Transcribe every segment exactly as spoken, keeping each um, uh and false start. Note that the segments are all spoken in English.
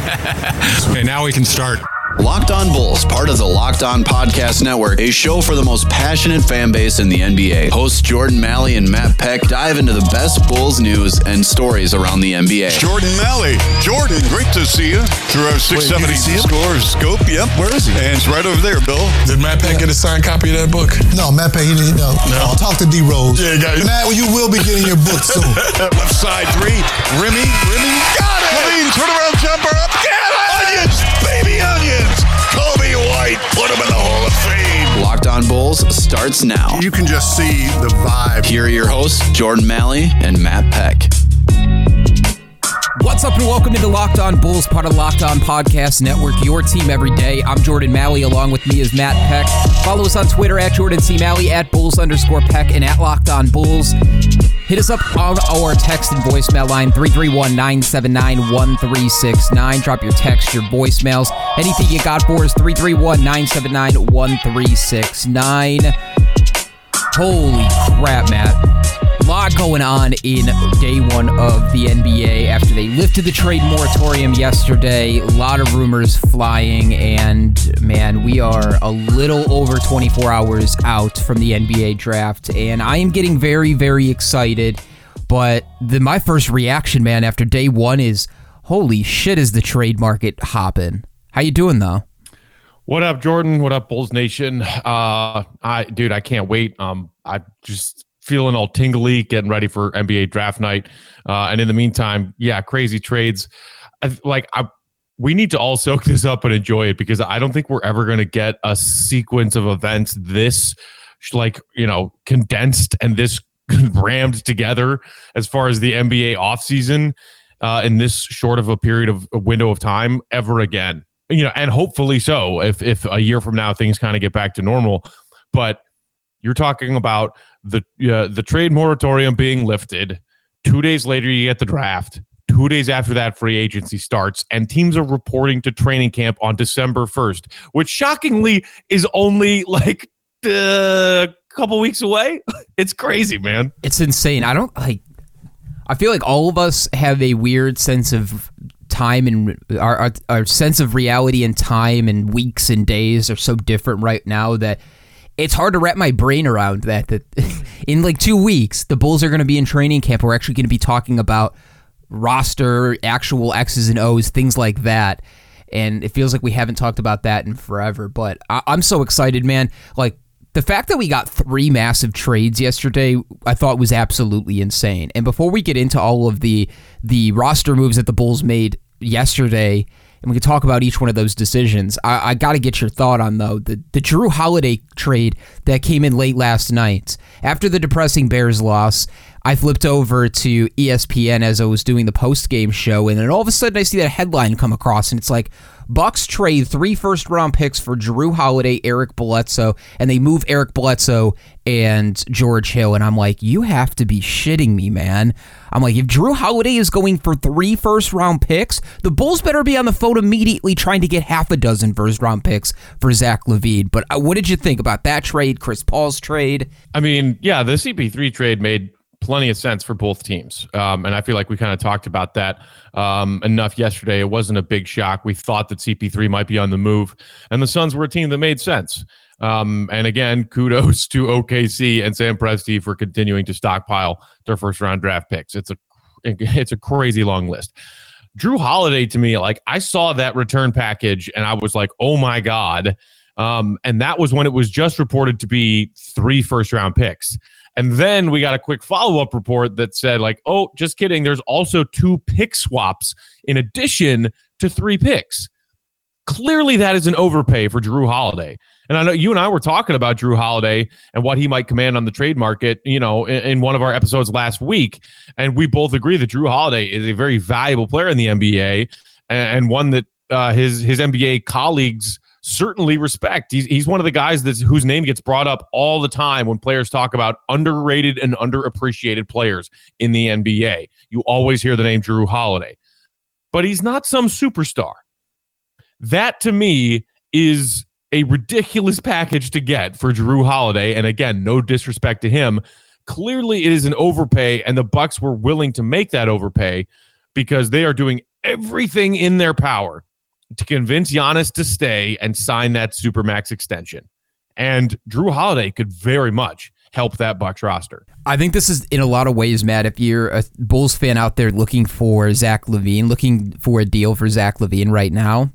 Okay, now we can start. Locked On Bulls, part of the Locked On Podcast Network, a show for the most passionate fan base in the N B A. Hosts Jordan Malley and Matt Peck dive into the best Bulls news and stories around the N B A. Jordan Malley. Jordan, great to see you through our six seventy Scores scope. Yep. Where is he? And it's right over there, Bill. Did Matt Peck get a signed copy of that book? No, Matt Peck, he didn't. No. no. I'll talk to D Rose. Yeah, got it. Matt, you will be getting your book soon. Left side three. Rimmy, Rimmy, got it. Levine, turnaround jumper up. Get it. Onions, baby onions. Kobe White, put him in the Hall of Fame. Locked On Bulls starts now. You can just see the vibe. Here are your hosts, Jordan Malley and Matt Peck. What's up and welcome into Locked On Bulls, part of Locked On Podcast Network, your team every day. I'm Jordan Malley, along with me is Matt Peck. Follow us on Twitter at Jordan C. Malley, at Bulls underscore Peck, and at Locked On Bulls. Hit us up on our text and voicemail line, three three one, nine seven nine, one three six nine. Drop your text, your voicemails. Anything you got for us, three three one, nine seven nine, one three six nine. Holy crap, Matt. A lot going on in day one of the N B A after they lifted the trade moratorium yesterday. A lot of rumors flying, and man, we are a little over twenty-four hours out from the N B A draft, and I am getting very, very excited. But the, my first reaction, man, after day one is, holy shit, is the trade market hopping? How you doing, though? What up, Jordan? What up, Bulls Nation? Uh, I, dude, I can't wait. Um, I just feeling all tingly, getting ready for N B A draft night. Uh, and in the meantime, yeah, crazy trades. I, like, I, we need to all soak this up and enjoy it, because I don't think we're ever going to get a sequence of events this, like, you know, condensed and this rammed together as far as the N B A offseason uh, in this short of a period of a window of time ever again. You know, and hopefully so, if if a year from now things kind of get back to normal. But you're talking about the uh, the trade moratorium being lifted. Two days later, you get the draft. Two days after that, free agency starts, and teams are reporting to training camp on December first, which shockingly is only like a couple weeks away. It's crazy, man. It's insane. I don't like. I feel like all of us have a weird sense of time, and our, our our sense of reality and time and weeks and days are so different right now that it's hard to wrap my brain around that, that in like two weeks, the Bulls are going to be in training camp. We're actually going to be talking about roster, actual X's and O's, things like that. And it feels like we haven't talked about that in forever. But I, I'm so excited, man. Like, the fact that we got three massive trades yesterday, I thought was absolutely insane. And before we get into all of the the roster moves that the Bulls made yesterday, and we can talk about each one of those decisions, I, I got to get your thought on, though, the, the Jrue Holiday trade that came in late last night. After the depressing Bears loss, I flipped over to E S P N as I was doing the post-game show, and then all of a sudden I see that headline come across, and it's like, Bucks trade three first-round picks for Jrue Holiday, Eric Bledsoe, and they move Eric Bledsoe and George Hill. And I'm like, you have to be shitting me, man. I'm like, if Jrue Holiday is going for three first-round picks, the Bulls better be on the phone immediately trying to get half a dozen first-round picks for Zach LaVine. But what did you think about that trade, Chris Paul's trade? I mean, yeah, the C P three trade made plenty of sense for both teams. Um, and I feel like we kind of talked about that um, enough yesterday. It wasn't a big shock. We thought that C P three might be on the move, and the Suns were a team that made sense. Um, and again, kudos to O K C and Sam Presti for continuing to stockpile their first round draft picks. It's a, it's a crazy long list. Jrue Holiday, to me, like, I saw that return package and I was like, oh my God. Um, and that was when it was just reported to be three first round picks. And then we got a quick follow-up report that said, like, oh, just kidding. There's also two pick swaps in addition to three picks. Clearly, that is an overpay for Jrue Holiday. And I know you and I were talking about Jrue Holiday and what he might command on the trade market, you know, in, in one of our episodes last week. And we both agree that Jrue Holiday is a very valuable player in the N B A, and, and one that uh, his his N B A colleagues certainly respect. He's he's one of the guys that's whose name gets brought up all the time when players talk about underrated and underappreciated players in the N B A. You always hear the name Jrue Holiday. But he's not some superstar. That, to me, is a ridiculous package to get for Jrue Holiday. And again, no disrespect to him. Clearly, it is an overpay, and the Bucks were willing to make that overpay because they are doing everything in their power to convince Giannis to stay and sign that Supermax extension. And Jrue Holiday could very much help that Bucks roster. I think this is, in a lot of ways, Matt, if you're a Bulls fan out there looking for Zach LaVine, looking for a deal for Zach LaVine right now,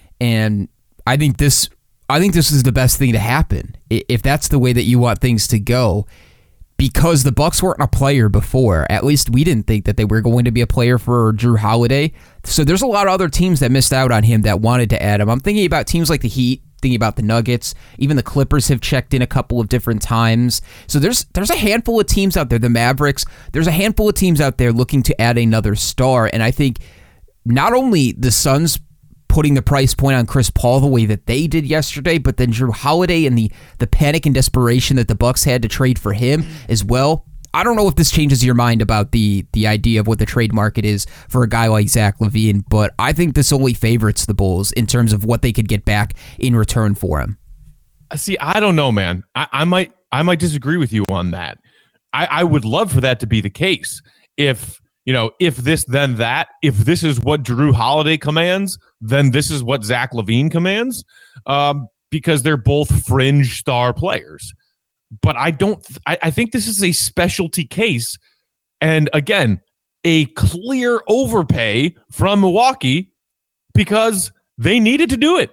and I think this I think this is the best thing to happen, if that's the way that you want things to go, because the Bucks weren't a player before. At least we didn't think that they were going to be a player for Jrue Holiday. So there's a lot of other teams that missed out on him that wanted to add him. I'm thinking about teams like the Heat, thinking about the Nuggets, even the Clippers have checked in a couple of different times. So there's there's a handful of teams out there, the Mavericks, there's a handful of teams out there looking to add another star. And I think not only the Suns putting the price point on Chris Paul the way that they did yesterday, but then Jrue Holiday and the the panic and desperation that the Bucks had to trade for him as well. I don't know if this changes your mind about the the idea of what the trade market is for a guy like Zach LaVine, but I think this only favorites the Bulls in terms of what they could get back in return for him. See, I don't know, man. I, I might I might disagree with you on that. I, I would love for that to be the case. If You know, if this, then that. If this is what Jrue Holiday commands, then this is what Zach LaVine commands, um, because they're both fringe star players. But I don't. I, I think this is a specialty case, and again, a clear overpay from Milwaukee because they needed to do it.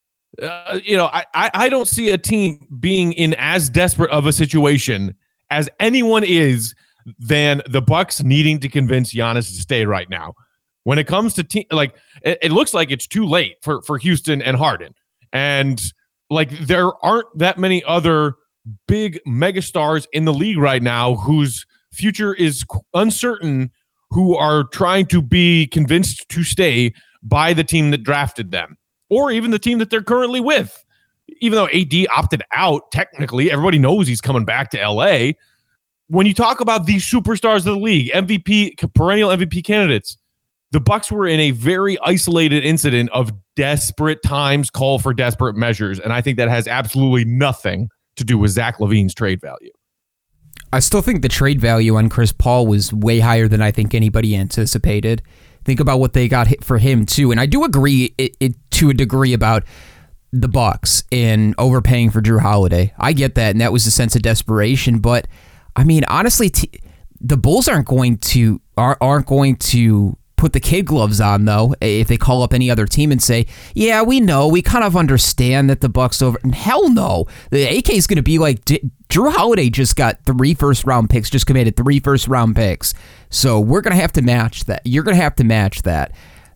Uh, you know, I, I I don't see a team being in as desperate of a situation as anyone is than the Bucks needing to convince Giannis to stay right now. When it comes to team, like it, it looks like it's too late for, for Houston and Harden. And like there aren't that many other big megastars in the league right now whose future is uncertain, who are trying to be convinced to stay by the team that drafted them, or even the team that they're currently with. Even though A D opted out, technically, everybody knows he's coming back to L A. When you talk about these superstars of the league, M V P, perennial M V P candidates, the Bucks were in a very isolated incident of desperate times call for desperate measures, and I think that has absolutely nothing to do with Zach LaVine's trade value. I still think the trade value on Chris Paul was way higher than I think anybody anticipated. Think about what they got hit for him too, and I do agree it, it to a degree about the Bucks in overpaying for Jrue Holiday. I get that, and that was a sense of desperation, but I mean, honestly, t- the Bulls aren't going to are, aren't going to put the kid gloves on, though, if they call up any other team and say, yeah, we know, we kind of understand that the Bucks over. And hell no. The A K is going to be like, Jrue Holiday just got three first-round picks, just committed three first-round picks. So we're going to have to match that. You're going to have to match that.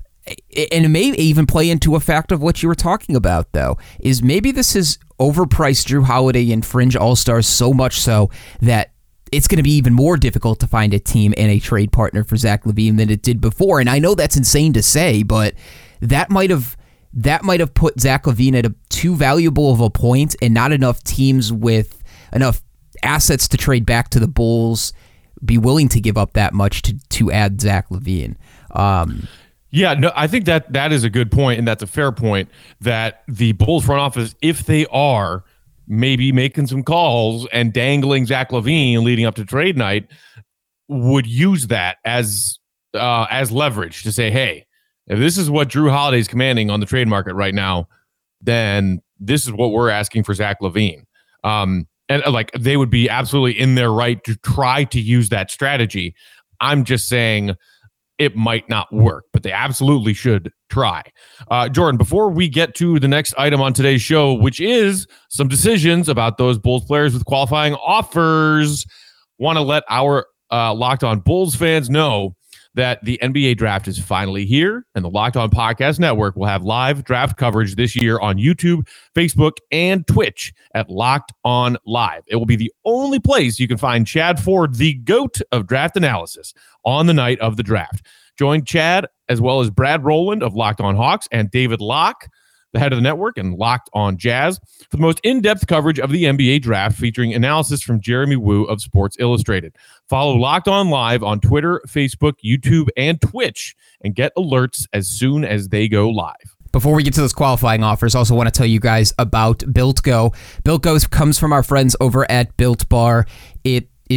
And it may even play into a fact of what you were talking about, though, is maybe this is overpriced Jrue Holiday and fringe all-stars so much so that it's going to be even more difficult to find a team and a trade partner for Zach LaVine than it did before. And I know that's insane to say, but that might have that might have put Zach LaVine at a too valuable of a point, and not enough teams with enough assets to trade back to the Bulls be willing to give up that much to to add Zach LaVine. Um, yeah, no, I think that that is a good point, and that's a fair point, that the Bulls front office, if they are maybe making some calls and dangling Zach LaVine leading up to trade night, would use that as uh, as leverage to say, hey, if this is what Jrue Holiday is commanding on the trade market right now, then this is what we're asking for Zach LaVine. Um, and uh, like they would be absolutely in their right to try to use that strategy. I'm just saying it might not work, but they absolutely should try. Uh, Jordan, before we get to the next item on today's show, which is some decisions about those Bulls players with qualifying offers, want to let our uh, Locked On Bulls fans know that the N B A draft is finally here, and the Locked On Podcast Network will have live draft coverage this year on YouTube, Facebook, and Twitch at Locked On Live. It will be the only place you can find Chad Ford, the GOAT of draft analysis, on the night of the draft. Join Chad as well as Brad Rowland of Locked On Hawks and David Locke, the head of the network, and Locked On Jazz, for the most in-depth coverage of the N B A draft, featuring analysis from Jeremy Woo of Sports Illustrated. Follow Locked On Live on Twitter, Facebook, YouTube, and Twitch, and get alerts as soon as they go live. Before we get to those qualifying offers, I also want to tell you guys about Built Go. Built Go comes from our friends over at Built Bar. It is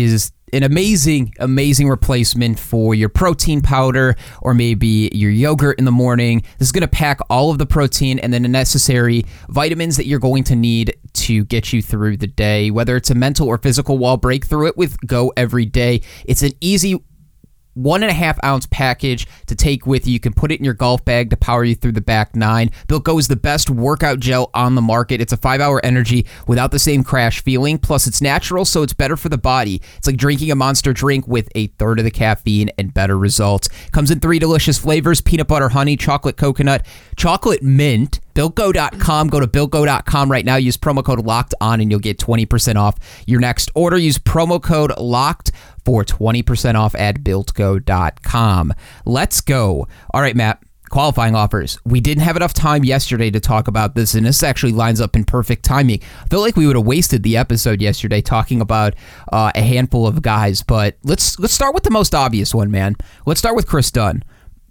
an amazing, amazing replacement for your protein powder or maybe your yogurt in the morning. This is going to pack all of the protein and then the necessary vitamins that you're going to need to get you through the day, whether it's a mental or physical wall. Break through it with Go Every Day. It's an easy one and a half ounce package to take with you. You can put it in your golf bag to power you through the back nine. Built Go is the best workout gel on the market. It's a five hour energy without the same crash feeling. Plus, it's natural, so it's better for the body. It's like drinking a Monster drink with a third of the caffeine and better results. Comes in three delicious flavors: peanut butter honey, chocolate coconut, chocolate mint. Built Go dot com. Go to Built Go dot com right now. Use promo code LOCKED ON and you'll get twenty percent off your next order. Use promo code LOCKED for twenty percent off at Built Go dot com. Let's go. All right, Matt. Qualifying offers. We didn't have enough time yesterday to talk about this, and this actually lines up in perfect timing. I feel like we would have wasted the episode yesterday talking about uh, a handful of guys, but let's let's start with the most obvious one, man. Let's start with Chris Dunn.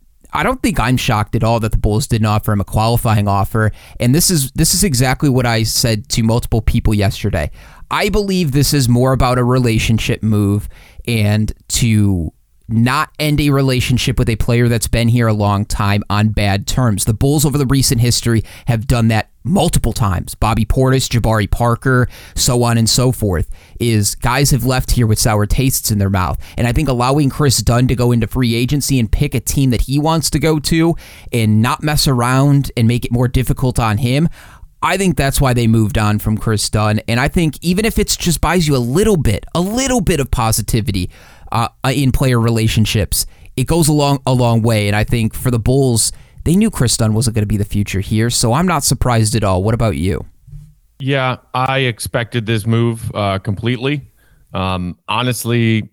I don't think I'm shocked at all that the Bulls didn't offer him a qualifying offer, and this is this is exactly what I said to multiple people yesterday. I believe this is more about a relationship move and to not end a relationship with a player that's been here a long time on bad terms. The Bulls over the recent history have done that multiple times. Bobby Portis, Jabari Parker, so on and so forth, is guys have left here with sour tastes in their mouth. And I think allowing Chris Dunn to go into free agency and pick a team that he wants to go to and not mess around and make it more difficult on him, I think that's why they moved on from Chris Dunn. And I think even if it just buys you a little bit, a little bit of positivity uh, in player relationships, it goes a long, a long way. And I think for the Bulls, they knew Chris Dunn wasn't going to be the future here, so I'm not surprised at all. What about you? Yeah, I expected this move uh, completely. Um, honestly,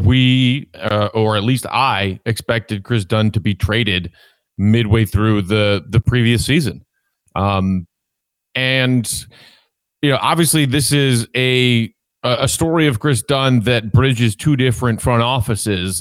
we, uh, or at least I, expected Chris Dunn to be traded midway through the the previous season. Um, and, you know, obviously this is a a story of Chris Dunn that bridges two different front offices.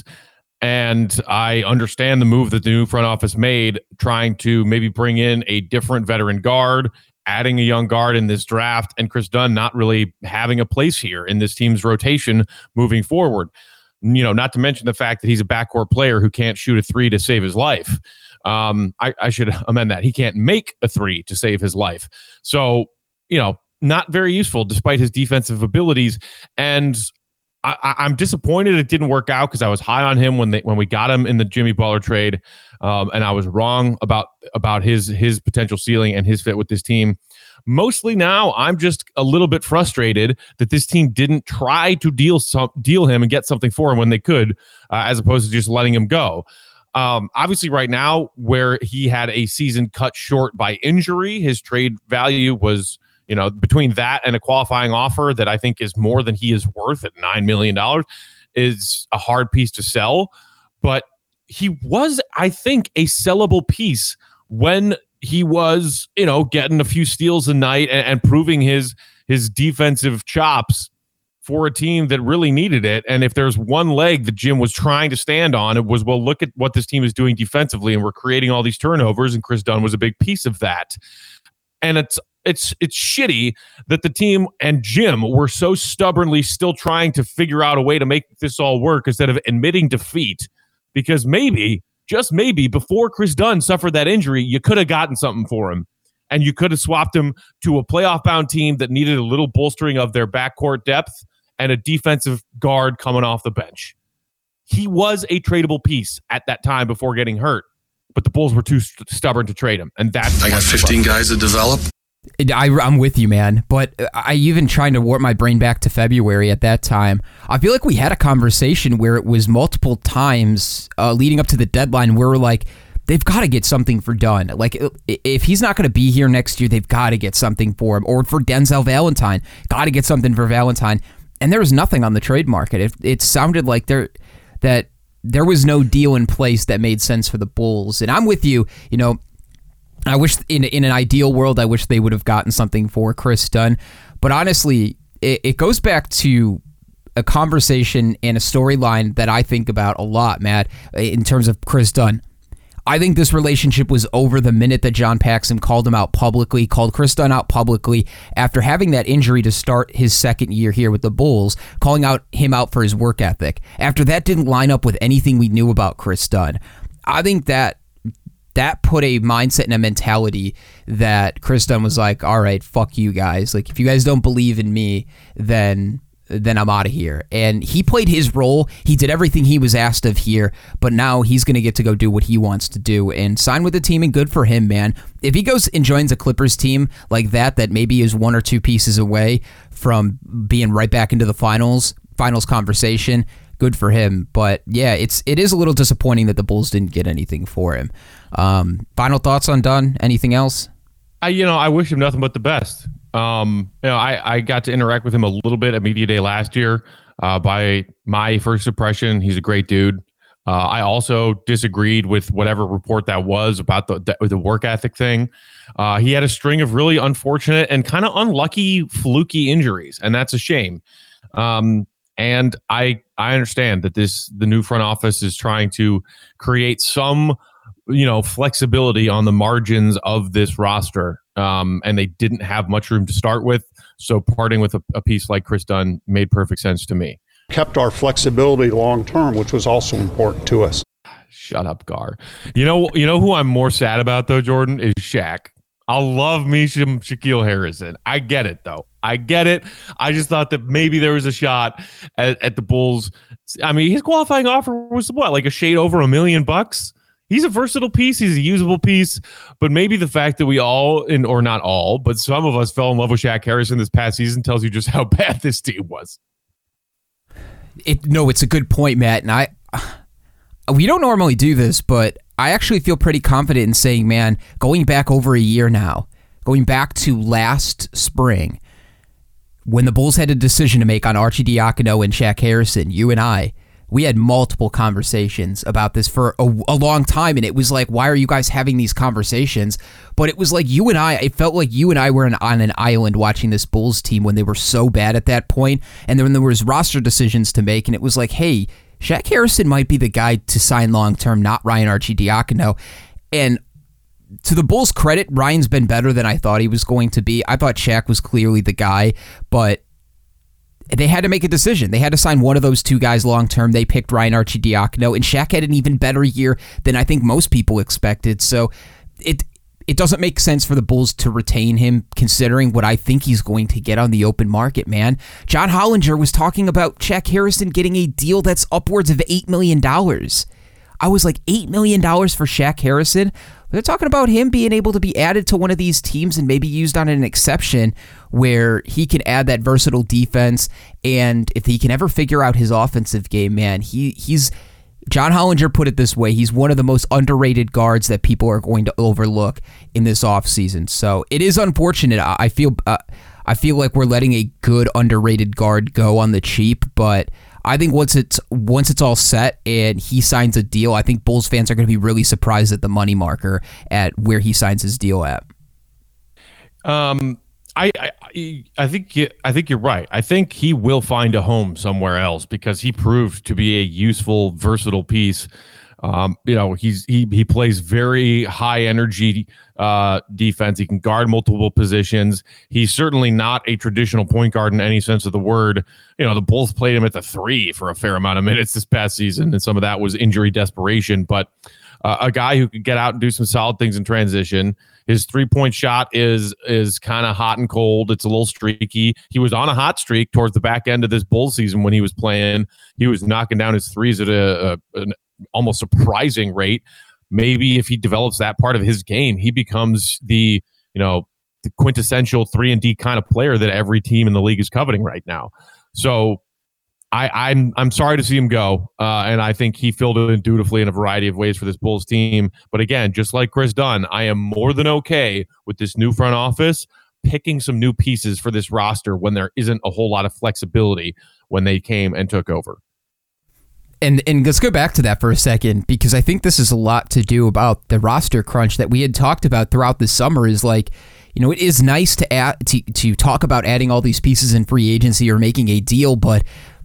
And I understand the move that the new front office made, trying to maybe bring in a different veteran guard, adding a young guard in this draft, and Chris Dunn not really having a place here in this team's rotation moving forward. You know, not to mention the fact that he's a backcourt player who can't shoot a three to save his life. Um, I, I should amend that. He can't make a three to save his life. So, you know, not very useful despite his defensive abilities. And I, I'm disappointed it didn't work out because I was high on him when they when we got him in the Jimmy Butler trade, um, and I was wrong about about his his potential ceiling and his fit with this team. Mostly now, I'm just a little bit frustrated that this team didn't try to deal some deal him and get something for him when they could, uh, as opposed to just letting him go. Um, obviously, right now, where he had a season cut short by injury, his trade value was, you know, between that and a qualifying offer that I think is more than he is worth at nine million dollars is a hard piece to sell. But he was, I think, a sellable piece when he was, you know, getting a few steals a night and, and proving his his defensive chops for a team that really needed it. And if there's one leg that Jim was trying to stand on, it was, well, look at what this team is doing defensively, and we're creating all these turnovers, and Chris Dunn was a big piece of that. And it's It's it's shitty that the team and Jim were so stubbornly still trying to figure out a way to make this all work instead of admitting defeat, because maybe, just maybe, before Chris Dunn suffered that injury, you could have gotten something for him, and you could have swapped him to a playoff-bound team that needed a little bolstering of their backcourt depth and a defensive guard coming off the bench. He was a tradable piece at that time before getting hurt, but the Bulls were too st- stubborn to trade him, and that's I got fifteen guys to develop. I, I'm with you, man. But I even trying to warp my brain back to February at that time. I feel like we had a conversation where it was multiple times uh, leading up to the deadline where we're like, they've got to get something for Dunn. Like, if he's not going to be here next year, they've got to get something for him. Or for Denzel Valentine, got to get something for Valentine. And there was nothing on the trade market. It, it sounded like there that there was no deal in place that made sense for the Bulls. And I'm with you, you know, I wish in in an ideal world, I wish they would have gotten something for Chris Dunn. But honestly, it, it goes back to a conversation and a storyline that I think about a lot, Matt, in terms of Chris Dunn. I think this relationship was over the minute that John Paxson called him out publicly, called Chris Dunn out publicly after having that injury to start his second year here with the Bulls, calling out him out for his work ethic. After that didn't line up with anything we knew about Chris Dunn. I think that that put a mindset and a mentality that Chris Dunn was like, all right, fuck you guys. Like, if you guys don't believe in me, then... then I'm out of here. And he played his role. He did everything he was asked of here, but now he's going to get to go do what he wants to do and sign with the team, and good for him, man. If he goes and joins a Clippers team like that, that maybe is one or two pieces away from being right back into the finals, finals conversation, good for him. But yeah, it's, it is a little disappointing that the Bulls didn't get anything for him. Um, final thoughts on Dunn? Anything else? I, you know, I wish him nothing but the best. Um, you know, I, I got to interact with him a little bit at Media Day last year. Uh, by my first impression, he's a great dude. Uh, I also disagreed with whatever report that was about the the, the work ethic thing. Uh, he had a string of really unfortunate and kind of unlucky, fluky injuries, and that's a shame. Um, and I I understand that this the new front office is trying to create some, you know, flexibility on the margins of this roster. Um, and they didn't have much room to start with. So parting with a, a piece like Chris Dunn made perfect sense to me. Kept our flexibility long term, which was also important to us. Shut up, Gar. You know, you know who I'm more sad about though, Jordan, is Shaq. I love me some Shaquille Harrison. I get it though. I get it. I just thought that maybe there was a shot at, at the Bulls. I mean, his qualifying offer was what, like a shade over a million bucks? He's a versatile piece. He's a usable piece. But maybe the fact that we all, in, or not all, but some of us fell in love with Shaq Harrison this past season tells you just how bad this team was. It, no, it's a good point, Matt. And I, we don't normally do this, but I actually feel pretty confident in saying, man, going back over a year now, going back to last spring, when the Bulls had a decision to make on Arcidiacono and Shaq Harrison, you and I, we had multiple conversations about this for a, a long time, and it was like, why are you guys having these conversations? But it was like you and I, it felt like you and I were on an island watching this Bulls team when they were so bad at that point, and then there was roster decisions to make, and it was like, hey, Shaq Harrison might be the guy to sign long-term, not Ryan Arcidiacono. And to the Bulls' credit, Ryan's been better than I thought he was going to be. I thought Shaq was clearly the guy, but they had to make a decision. They had to sign one of those two guys long-term. They picked Ryan Arcidiacono, and Shaq had an even better year than I think most people expected. So it it doesn't make sense for the Bulls to retain him, considering what I think he's going to get on the open market, man. John Hollinger was talking about Shaq Harrison getting a deal that's upwards of eight million dollars. I was like, eight million dollars for Shaq Harrison? They're talking about him being able to be added to one of these teams and maybe used on an exception where he can add that versatile defense. And if he can ever figure out his offensive game, man, he he's John Hollinger put it this way. He's one of the most underrated guards that people are going to overlook in this offseason. So it is unfortunate. I feel uh, I feel like we're letting a good underrated guard go on the cheap, but I think once it's once it's all set and he signs a deal, I think Bulls fans are going to be really surprised at the money marker at where he signs his deal at. Um, I I, I think you, I think you're right. I think he will find a home somewhere else because he proved to be a useful, versatile piece. Um, you know, he's he he plays very high energy uh, defense. He can guard multiple positions. He's certainly not a traditional point guard in any sense of the word. You know, the Bulls played him at the three for a fair amount of minutes this past season, and some of that was injury desperation. But uh, a guy who could get out and do some solid things in transition. His three-point shot is is kind of hot and cold. It's a little streaky. He was on a hot streak towards the back end of this Bulls season when he was playing. He was knocking down his threes at a, a an almost surprising rate. Maybe if he develops that part of his game, he becomes the, you know, the quintessential three and D kind of player that every team in the league is coveting right now. So I, I'm I'm sorry to see him go, uh, and I think he filled it in dutifully in a variety of ways for this Bulls team. But again, just like Chris Dunn, I am more than okay with this new front office picking some new pieces for this roster when there isn't a whole lot of flexibility when they came and took over. And and let's go back to that for a second, because I think this is a lot to do about the roster crunch that we had talked about throughout the summer. Is like, you know, it is nice to add to, to talk about adding all these pieces in free agency or making a deal, but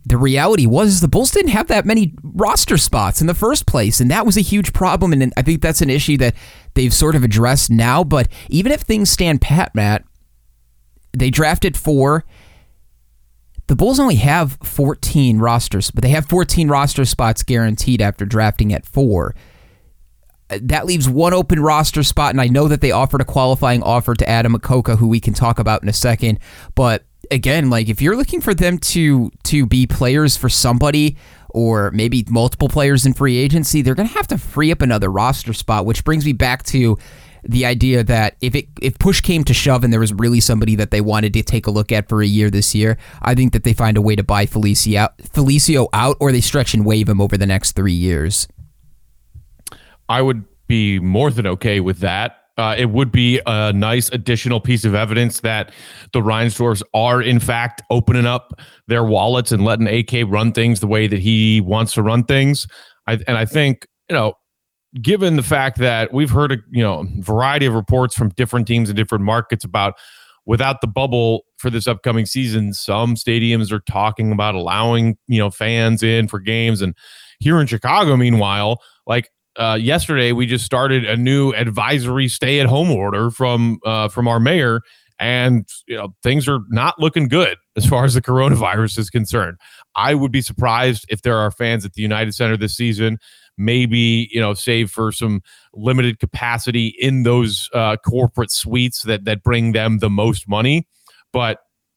the reality was the Bulls didn't have that many roster spots in the first place, and that was a huge problem, and I think that's an issue that they've sort of addressed now. But even if things stand pat, Matt, they drafted four. The Bulls only have fourteen rosters, but they have fourteen roster spots guaranteed after drafting at four. That leaves one open roster spot, and I know that they offered a qualifying offer to Adam Makoka, who we can talk about in a second, but again, like if you're looking for them to to be players for somebody or maybe multiple players in free agency, they're going to have to free up another roster spot, which brings me back to the idea that if it if push came to shove and there was really somebody that they wanted to take a look at for a year this year, I think that they find a way to buy Felicio out, Felicio out or they stretch and waive him over the next three years. I would be more than okay with that. Uh, it would be a nice additional piece of evidence that the Reinsdorfs are, in fact, opening up their wallets and letting A K run things the way that he wants to run things. I, and I think, you know, given the fact that we've heard a you know variety of reports from different teams in different markets about without the bubble for this upcoming season, some stadiums are talking about allowing you know fans in for games. And here in Chicago, meanwhile, like, Uh, yesterday, we just started a new advisory stay-at-home order from uh, from our mayor, and you know things are not looking good as far as the coronavirus is concerned. I would be surprised if there are fans at the United Center this season. Maybe you know, save for some limited capacity in those uh, corporate suites that that bring them the most money. But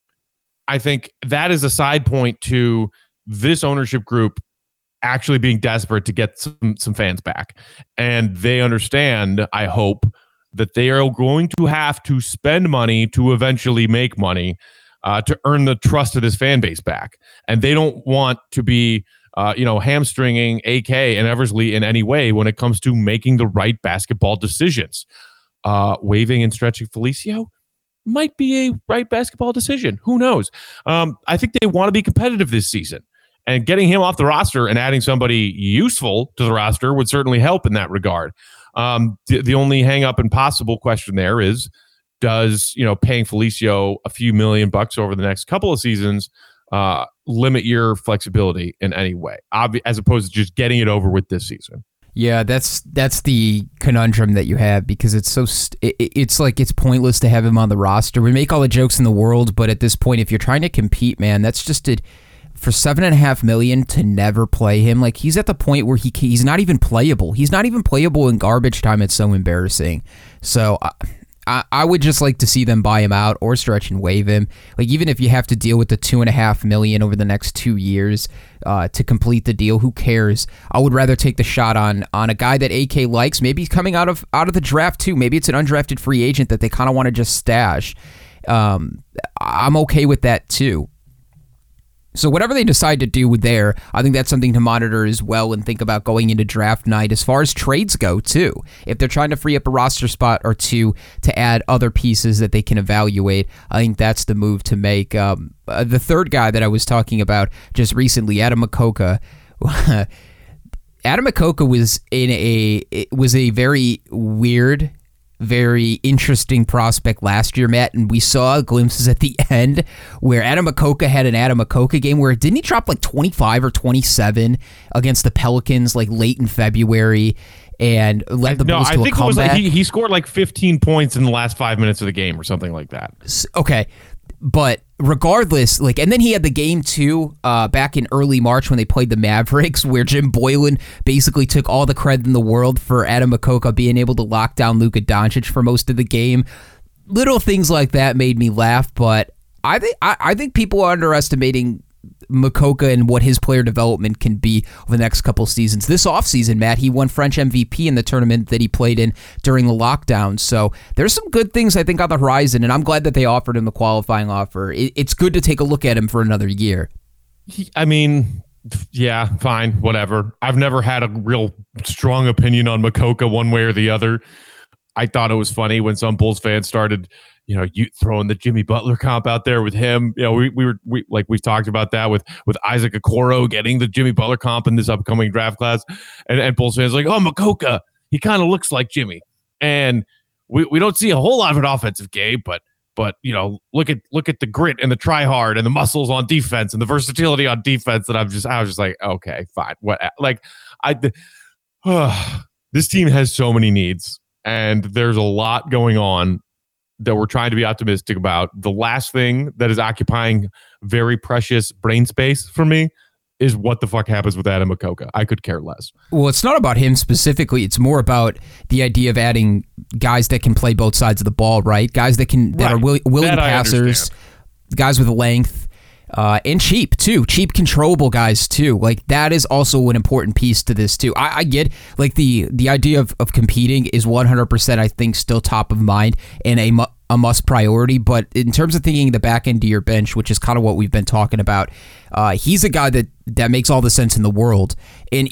I think that is a side point to this ownership group actually being desperate to get some, some fans back. And they understand, I hope, that they are going to have to spend money to eventually make money uh, to earn the trust of this fan base back. And they don't want to be, uh, you know, hamstringing A K and Eversley in any way when it comes to making the right basketball decisions. Uh, waiving and stretching Felicio might be a right basketball decision. Who knows? Um, I think they want to be competitive this season. And getting him off the roster and adding somebody useful to the roster would certainly help in that regard. Um, the, the only hang up and possible question there is, does you know paying Felicio a few million bucks over the next couple of seasons uh, limit your flexibility in any way, Obvi- as opposed to just getting it over with this season? Yeah, that's that's the conundrum that you have, because it's so st- it, it's like it's pointless to have him on the roster. We make all the jokes in the world, but at this point, if you're trying to compete, man, that's just it. For seven and a half million to never play him, like he's at the point where he he's not even playable. He's not even playable in garbage time. It's so embarrassing. So I, I I would just like to see them buy him out or stretch and waive him. Like even if you have to deal with the two and a half million over the next two years uh, to complete the deal, who cares? I would rather take the shot on on a guy that A K likes. Maybe he's coming out of out of the draft too. Maybe it's an undrafted free agent that they kind of want to just stash. Um, I'm okay with that too. So whatever they decide to do there, I think that's something to monitor as well and think about going into draft night as far as trades go too. If they're trying to free up a roster spot or two to add other pieces that they can evaluate, I think that's the move to make. Um, uh, the third guy that I was talking about just recently, Adam Makoka. Adam Makoka was in a it was a very weird, very interesting prospect last year, Matt, and we saw glimpses at the end where Adam Makoka had an Adam Makoka game where didn't he drop like twenty-five or twenty-seven against the Pelicans like late in February and led the no, Bulls I to think a it was comeback? like he, he scored like fifteen points in the last five minutes of the game or something like that. Okay. But regardless, like, and then he had the game too, uh, back in early March when they played the Mavericks, where Jim Boylan basically took all the credit in the world for Adam Makoka being able to lock down Luka Doncic for most of the game. Little things like that made me laugh, but I think I, I think people are underestimating Makoka and what his player development can be over the next couple seasons. This offseason, Matt, he won French M V P in the tournament that he played in during the lockdown. So there's some good things, I think, on the horizon, and I'm glad that they offered him the qualifying offer. It's good to take a look at him for another year. I mean, yeah, fine, whatever. I've never had a real strong opinion on Makoka one way or the other. I thought it was funny when some Bulls fans started, you know, you throwing the Jimmy Butler comp out there with him. You know, we we were we like we've talked about that with with Isaac Okoro getting the Jimmy Butler comp in this upcoming draft class, and and Bulls fans like, oh, Makoka, he kind of looks like Jimmy, and we we don't see a whole lot of an offensive game, but But, you know, look at look at the grit and the try hard and the muscles on defense and the versatility on defense that I'm just I was just like, okay, fine. What like I uh, this team has so many needs and there's a lot going on that we're trying to be optimistic about. The last thing that is occupying very precious brain space for me is what the fuck happens with Adam Mokoka. I could care less. Well, it's not about him specifically. It's more about the idea of adding guys that can play both sides of the ball, right? Guys that can that Right. are will, willing That I passers, understand. guys with length, uh, and cheap too. Cheap, controllable guys too. Like that is also an important piece to this too. I, I get like the the idea of, of competing is one hundred percent I think still top of mind and a mu- a must priority, but in terms of thinking the back end of your bench, which is kind of what we've been talking about, uh, he's a guy that, that makes all the sense in the world. And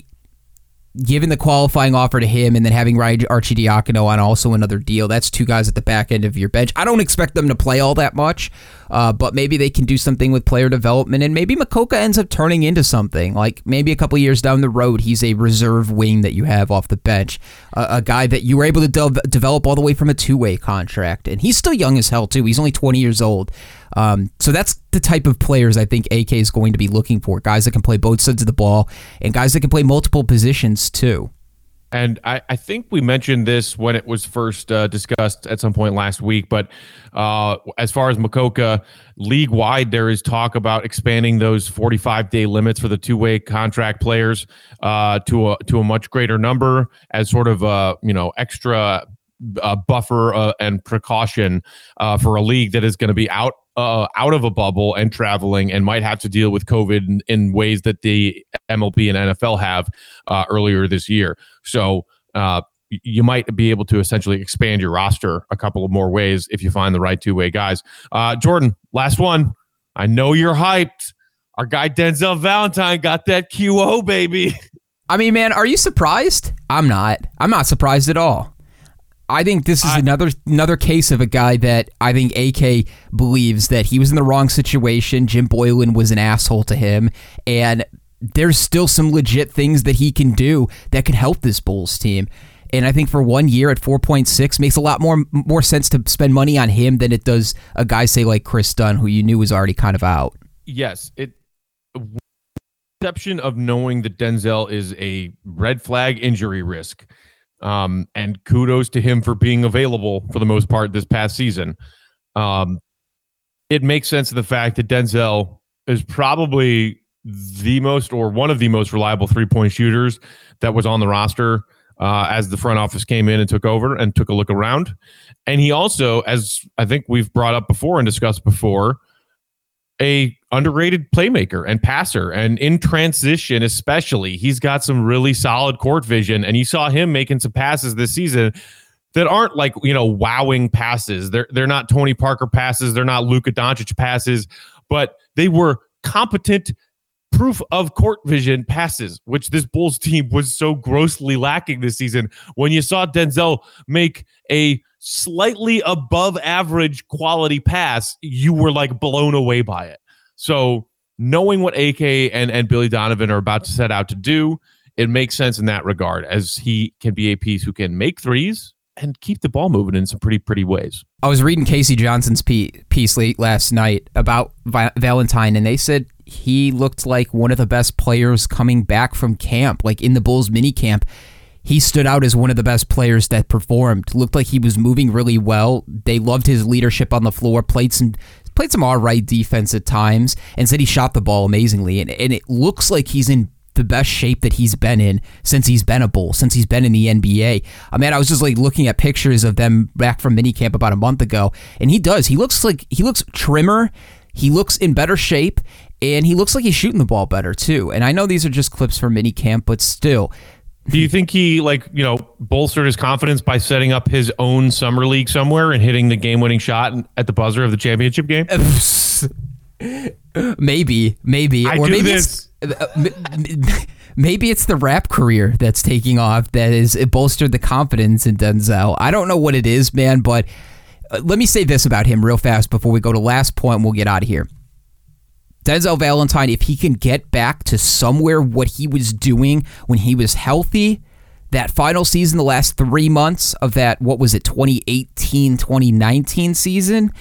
given the qualifying offer to him and then having Arcidiacono on also another deal, that's two guys at the back end of your bench. I don't expect them to play all that much, uh, but maybe they can do something with player development, and maybe Mokoka ends up turning into something. Like maybe a couple years down the road, he's a reserve wing that you have off the bench, uh, a guy that you were able to de- develop all the way from a two-way contract. And he's still young as hell, too. He's only twenty years old. Um, so that's the type of players I think A K is going to be looking for, guys that can play both sides of the ball and guys that can play multiple positions too. And I, I think we mentioned this when it was first uh, discussed at some point last week, but uh, as far as Mokoka, league-wide, there is talk about expanding those forty-five day limits for the two-way contract players uh, to a to a much greater number as sort of a, you know, extra uh, buffer uh, and precaution uh, for a league that is going to be out Uh, out of a bubble and traveling and might have to deal with COVID in, in ways that the M L B and N F L have uh, earlier this year. So uh, you might be able to essentially expand your roster a couple of more ways if you find the right two-way guys. Uh, Jordan, last one. I know you're hyped. Our guy Denzel Valentine got that Q O, baby. I mean, man, are you surprised? I'm not. I'm not surprised at all. I think this is I, another another case of a guy that I think A K believes that he was in the wrong situation. Jim Boylan was an asshole to him, and there's still some legit things that he can do that can help this Bulls team. And I think for one year at four point six makes a lot more more sense to spend money on him than it does a guy, say, like Chris Dunn, who you knew was already kind of out. Yes, it. Exception of knowing that Denzel is a red flag injury risk. Um, and kudos to him for being available for the most part this past season. Um, it makes sense of the fact that Denzel is probably the most or one of the most reliable three-point shooters that was on the roster uh, as the front office came in and took over and took a look around. And he also, as I think we've brought up before and discussed before, a underrated playmaker and passer, and in transition especially, he's got some really solid court vision, and you saw him making some passes this season that aren't like, you know, wowing passes. They're they're not Tony Parker passes, they're not Luka Doncic passes, but they were competent proof of court vision passes, which this Bulls team was so grossly lacking this season. When you saw Denzel make a slightly above average quality pass, you were like blown away by it. So knowing what A K and, and Billy Donovan are about to set out to do, it makes sense in that regard, as he can be a piece who can make threes and keep the ball moving in some pretty, pretty ways. I was reading Casey Johnson's piece late last night about Valentine, and they said he looked like one of the best players coming back from camp, like in the Bulls mini camp. He stood out as one of the best players that performed. Looked like he was moving really well. They loved his leadership on the floor, played some played some all-right defense at times, and said he shot the ball amazingly. And, and it looks like he's in the best shape that he's been in since he's been a Bull, since he's been in the N B A. I mean, I was just like looking at pictures of them back from minicamp about a month ago, and he does. He looks like he looks trimmer. He looks in better shape, and he looks like he's shooting the ball better too. And I know these are just clips from minicamp, but still. Do you think he, like, you know, bolstered his confidence by setting up his own summer league somewhere and hitting the game-winning shot at the buzzer of the championship game? maybe, maybe, I or do maybe this. It's, maybe it's the rap career that's taking off that is it bolstered the confidence in Denzel. I don't know what it is, man, but let me say this about him real fast before we go to last point and we'll get out of here. Denzel Valentine, if he can get back to somewhere what he was doing when he was healthy, that final season, the last three months of that, what was it, twenty eighteen twenty nineteen season, if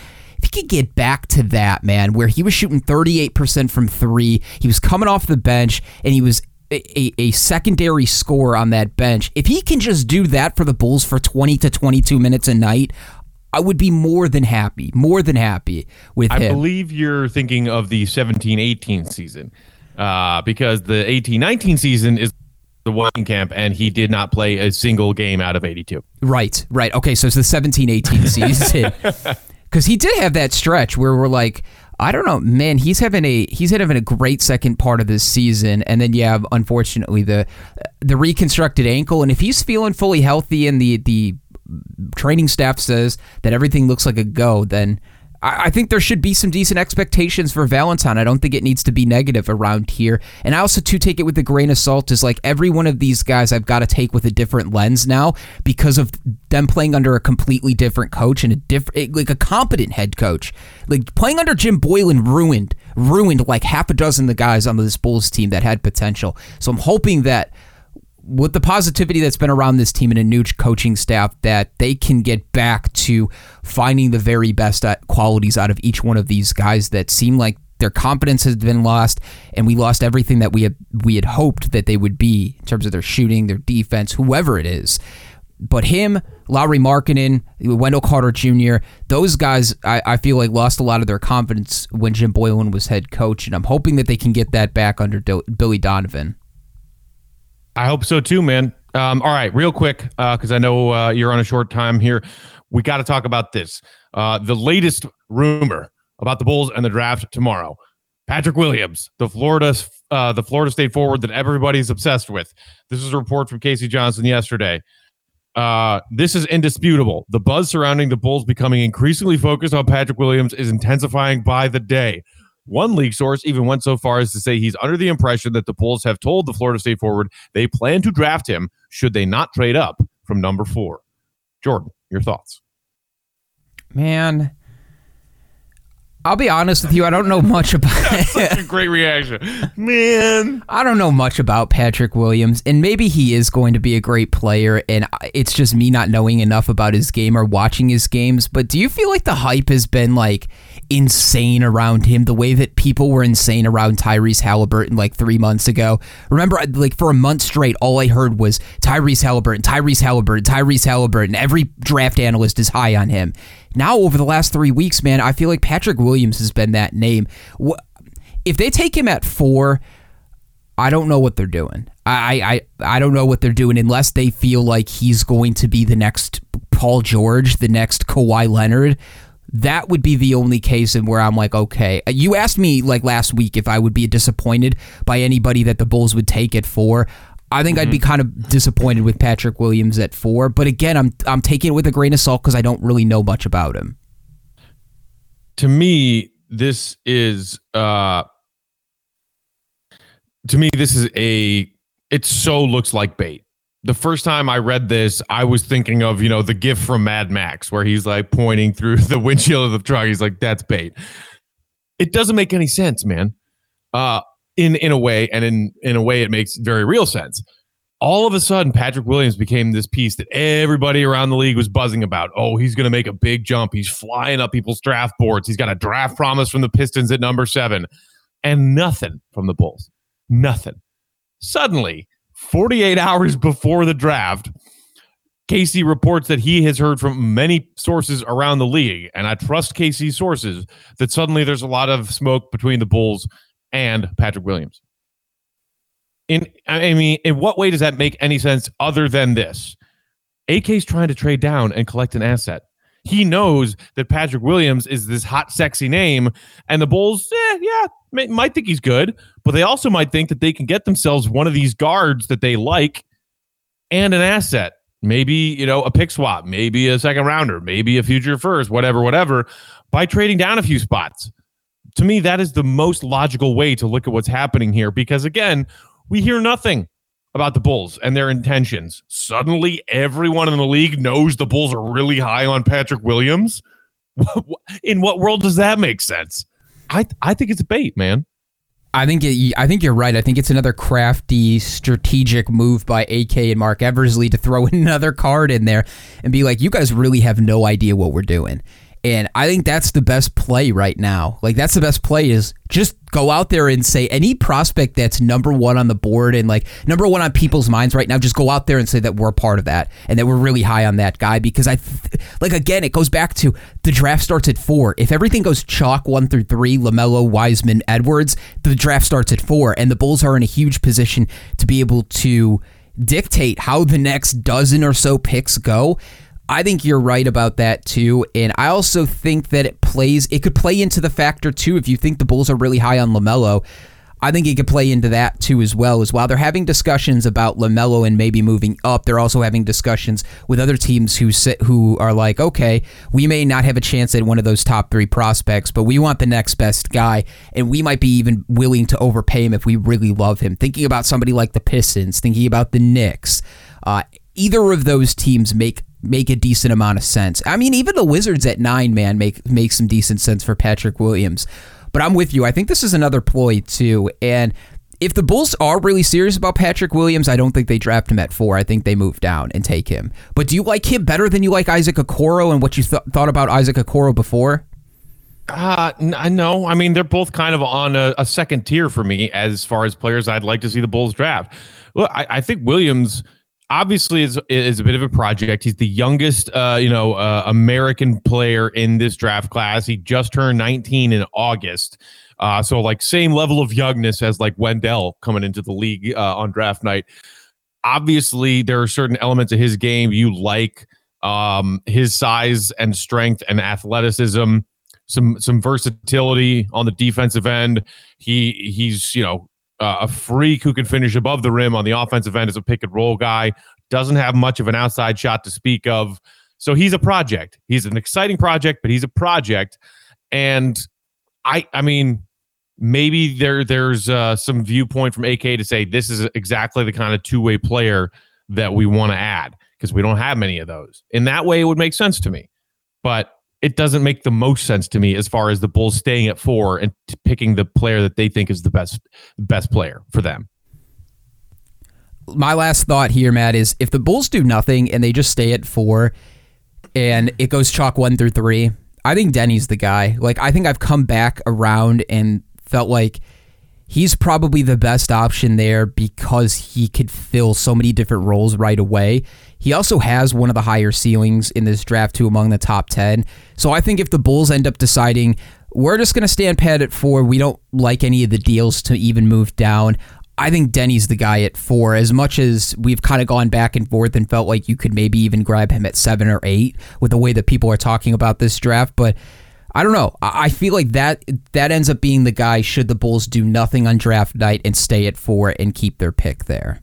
if he could get back to that, man, where he was shooting thirty-eight percent from three, he was coming off the bench, and he was a, a, a secondary scorer on that bench. If he can just do that for the Bulls for twenty to twenty-two minutes a night, I would be more than happy, more than happy with I him. I believe you're thinking of the seventeen eighteen season uh, because the eighteen nineteen season is the one camp, and he did not play a single game out of eighty-two. Right, right. Okay, so it's the seventeen eighteen season. Because he did have that stretch where we're like, I don't know, man, he's having a he's having a great second part of this season, and then you have, unfortunately, the the reconstructed ankle, and if he's feeling fully healthy and the the training staff says that everything looks like a go, then I, I think there should be some decent expectations for Valentine. I don't think it needs to be negative around here. And I also, too, take it with a grain of salt, is like every one of these guys I've got to take with a different lens now because of them playing under a completely different coach and a different, like a competent head coach. Like playing under Jim Boylen ruined, ruined like half a dozen of the guys on this Bulls team that had potential. So I'm hoping that with the positivity that's been around this team and a new coaching staff, that they can get back to finding the very best qualities out of each one of these guys that seem like their competence has been lost, and we lost everything that we had we had hoped that they would be in terms of their shooting, their defense, whoever it is. But him, Lauri Markkanen, Wendell Carter Junior, those guys, I, I feel like lost a lot of their confidence when Jim Boylen was head coach, and I'm hoping that they can get that back under Do- Billy Donovan. I hope so too, man. Um, all right, real quick, because uh, I know uh, you're on a short time here. We got to talk about this. Uh, the latest rumor about the Bulls and the draft tomorrow. Patrick Williams, the Florida, uh, the Florida State forward that everybody's obsessed with. This is a report from Casey Johnson yesterday. Uh, this is indisputable. The buzz surrounding the Bulls becoming increasingly focused on Patrick Williams is intensifying by the day. One league source even went so far as to say he's under the impression that the Bulls have told the Florida State forward they plan to draft him should they not trade up from number four. Jordan, your thoughts? Man, I'll be honest with you. I don't know much about That's such a great reaction. Man. I don't know much about Patrick Williams, and maybe he is going to be a great player, and it's just me not knowing enough about his game or watching his games. But do you feel like the hype has been like insane around him the way that people were insane around Tyrese Halliburton like three months ago? Remember, like for a month straight, all I heard was Tyrese Halliburton, Tyrese Halliburton, Tyrese Halliburton. Every draft analyst is high on him. Now, over the last three weeks, man, I feel like Patrick Williams has been that name. If they take him at four, I don't know what they're doing. I, I, I don't know what they're doing unless they feel like he's going to be the next Paul George, the next Kawhi Leonard. That would be the only case in where I'm like, okay. You asked me like last week if I would be disappointed by anybody that the Bulls would take at four. I think mm-hmm. I'd be kind of disappointed with Patrick Williams at four, but again, I'm I'm taking it with a grain of salt because I don't really know much about him. To me, this is uh, to me this is a it so looks like bait. The first time I read this, I was thinking of, you know, the gif from Mad Max where he's like pointing through the windshield of the truck. He's like, that's bait. It doesn't make any sense, man. Uh, in in a way, and in, in a way it makes very real sense. All of a sudden, Patrick Williams became this piece that everybody around the league was buzzing about. Oh, he's going to make a big jump. He's flying up people's draft boards. He's got a draft promise from the Pistons at number seven. And nothing from the Bulls. Nothing. Suddenly, forty-eight hours before the draft, Casey reports that he has heard from many sources around the league, and I trust Casey's sources, that suddenly there's a lot of smoke between the Bulls and Patrick Williams. In, I mean, in what way does that make any sense other than this? A K's trying to trade down and collect an asset. He knows that Patrick Williams is this hot, sexy name, and the Bulls, eh, yeah, may, might think he's good, but they also might think that they can get themselves one of these guards that they like and an asset. Maybe, you know, a pick swap, maybe a second rounder, maybe a future first, whatever, whatever, by trading down a few spots. To me, that is the most logical way to look at what's happening here, because again, we hear nothing about the Bulls and their intentions. Suddenly, everyone in the league knows the Bulls are really high on Patrick Williams. In what world does that make sense? I I think it's a bait, man. I think it, I think you're right. I think it's another crafty, strategic move by A K and Mark Eversley to throw another card in there and be like, you guys really have no idea what we're doing. And I think that's the best play right now. Like, that's the best play is just go out there and say any prospect that's number one on the board and like number one on people's minds right now, just go out there and say that we're part of that and that we're really high on that guy. Because I, th- like, again, it goes back to the draft starts at four. If everything goes chalk one through three, LaMelo, Wiseman, Edwards, the draft starts at four. And the Bulls are in a huge position to be able to dictate how the next dozen or so picks go. I think you're right about that too, and I also think that it plays. It could play into the factor too. If you think the Bulls are really high on LaMelo, I think it could play into that too as well. As while they're having discussions about LaMelo and maybe moving up, they're also having discussions with other teams who sit, who are like, okay, we may not have a chance at one of those top three prospects, but we want the next best guy, and we might be even willing to overpay him if we really love him. Thinking about somebody like the Pistons, thinking about the Knicks, uh, either of those teams make. make a decent amount of sense. I mean, even the Wizards at nine, man, make make some decent sense for Patrick Williams. But I'm with you. I think this is another ploy, too. And if the Bulls are really serious about Patrick Williams, I don't think they draft him at four. I think they move down and take him. But do you like him better than you like Isaac Okoro and what you th- thought about Isaac Okoro before? Uh, n- no. I mean, they're both kind of on a, a second tier for me as far as players I'd like to see the Bulls draft. Look, I, I think Williams... obviously is is a bit of a project. He's the youngest, uh, you know, uh, American player in this draft class. He just turned nineteen in August. Uh, so like same level of youngness as like Wendell coming into the league uh, on draft night. Obviously, there are certain elements of his game you like, um, his size and strength and athleticism, some some versatility on the defensive end. He he's, you know, Uh, a freak who can finish above the rim on the offensive end as a pick and roll guy. Doesn't have much of an outside shot to speak of. So he's a project. He's an exciting project, but he's a project. And I I mean, maybe there there's uh, some viewpoint from A K to say this is exactly the kind of two-way player that we want to add because we don't have many of those. In that way, it would make sense to me. But it doesn't make the most sense to me as far as the Bulls staying at four and t- picking the player that they think is the best best player for them. My last thought here, Matt, is if the Bulls do nothing and they just stay at four and it goes chalk one through three, I think Denny's the guy. Like, I think I've come back around and felt like he's probably the best option there because he could fill so many different roles right away. He also has one of the higher ceilings in this draft, too, among the top ten. So I think if the Bulls end up deciding, we're just going to stand pat at four, we don't like any of the deals to even move down, I think Denny's the guy at four, as much as we've kind of gone back and forth and felt like you could maybe even grab him at seven or eight with the way that people are talking about this draft. But I don't know. I feel like that that ends up being the guy should the Bulls do nothing on draft night and stay at four and keep their pick there.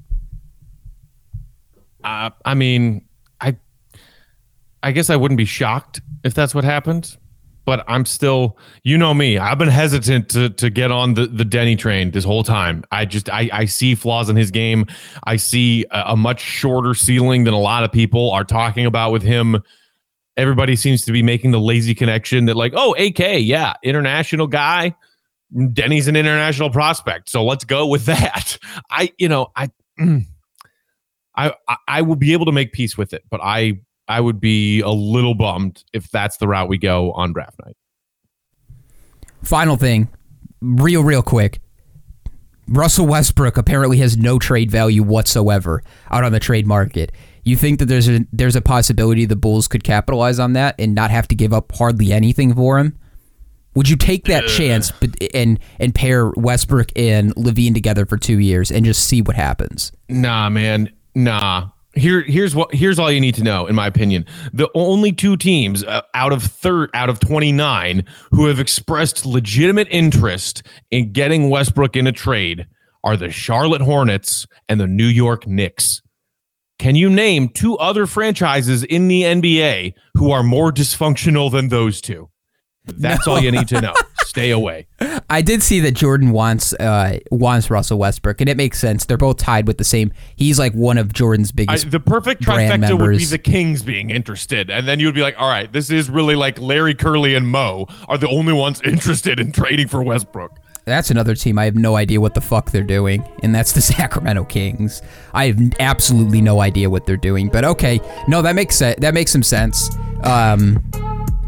Uh, I mean, I I guess I wouldn't be shocked if that's what happened, but I'm still, you know me, I've been hesitant to to get on the, the Denny train this whole time. I just, I, I see flaws in his game. I see a, a much shorter ceiling than a lot of people are talking about with him. Everybody seems to be making the lazy connection that like, oh, A K, yeah, international guy. Denny's an international prospect, so let's go with that. I, you know, I... I, I will be able to make peace with it, but I I would be a little bummed if that's the route we go on draft night. Final thing, real, real quick. Russell Westbrook apparently has no trade value whatsoever out on the trade market. You think that there's a there's a possibility the Bulls could capitalize on that and not have to give up hardly anything for him? Would you take that uh, chance and and pair Westbrook and Levine together for two years and just see what happens? Nah, man. Nah. Here, here's what. Here's all you need to know, in my opinion. The only two teams uh, out of third, out of twenty-nine, who have expressed legitimate interest in getting Westbrook in a trade are the Charlotte Hornets and the New York Knicks. Can you name two other franchises in the N B A who are more dysfunctional than those two? That's no. all you need to know. Stay away. I did see that Jordan wants uh, wants Russell Westbrook, and it makes sense. They're both tied with the same. He's like one of Jordan's biggest. I, the perfect brand trifecta members. would be the Kings being interested, and then you would be like, "All right, this is really like Larry, Curly, and Mo are the only ones interested in trading for Westbrook." That's another team I have no idea what the fuck they're doing, and that's the Sacramento Kings. I have absolutely no idea what they're doing, but okay, no, that makes sense. That makes some sense. Um,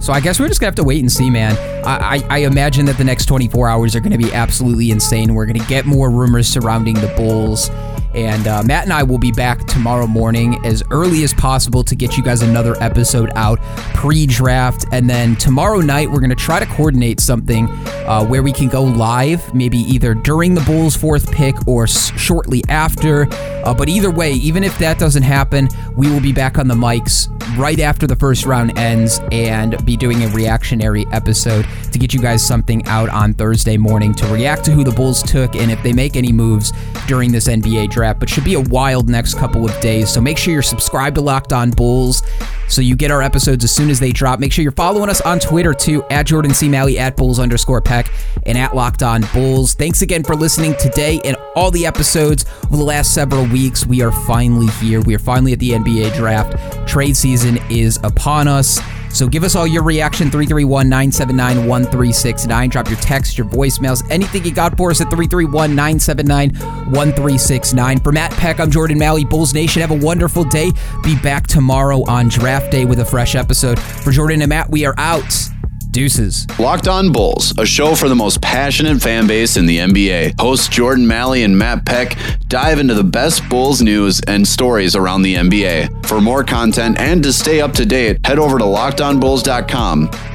So I guess we're just going to have to wait and see, man. I, I, I imagine that the next twenty-four hours are going to be absolutely insane. We're going to get more rumors surrounding the Bulls. And uh, Matt and I will be back tomorrow morning as early as possible to get you guys another episode out pre-draft. And then tomorrow night, we're going to try to coordinate something uh, where we can go live, maybe either during the Bulls' fourth pick or s- shortly after. Uh, but either way, even if that doesn't happen, we will be back on the mics right after the first round ends and be doing a reactionary episode to get you guys something out on Thursday morning to react to who the Bulls took and if they make any moves during this N B A draft. But should be a wild next couple of days. So make sure you're subscribed to Locked On Bulls so you get our episodes as soon as they drop. Make sure you're following us on Twitter too, at Jordan C. Malley, at Bulls underscore Peck, and at Locked On Bulls. Thanks again for listening today and all the episodes over the last several weeks. We are finally here. We are finally at the N B A draft. Trade season is upon us. So give us all your reaction, three three one, nine seven nine, one three six nine. Drop your text, your voicemails, anything you got for us at three three one, nine seven nine, one three six nine. For Matt Peck, I'm Jordan Malley. Bulls Nation, have a wonderful day. Be back tomorrow on draft day with a fresh episode. For Jordan and Matt, we are out. Deuces. Locked On Bulls, a show for the most passionate fan base in the N B A. Hosts Jordan Malley and Matt Peck dive into the best Bulls news and stories around the N B A. For more content and to stay up to date, head over to locked on bulls dot com.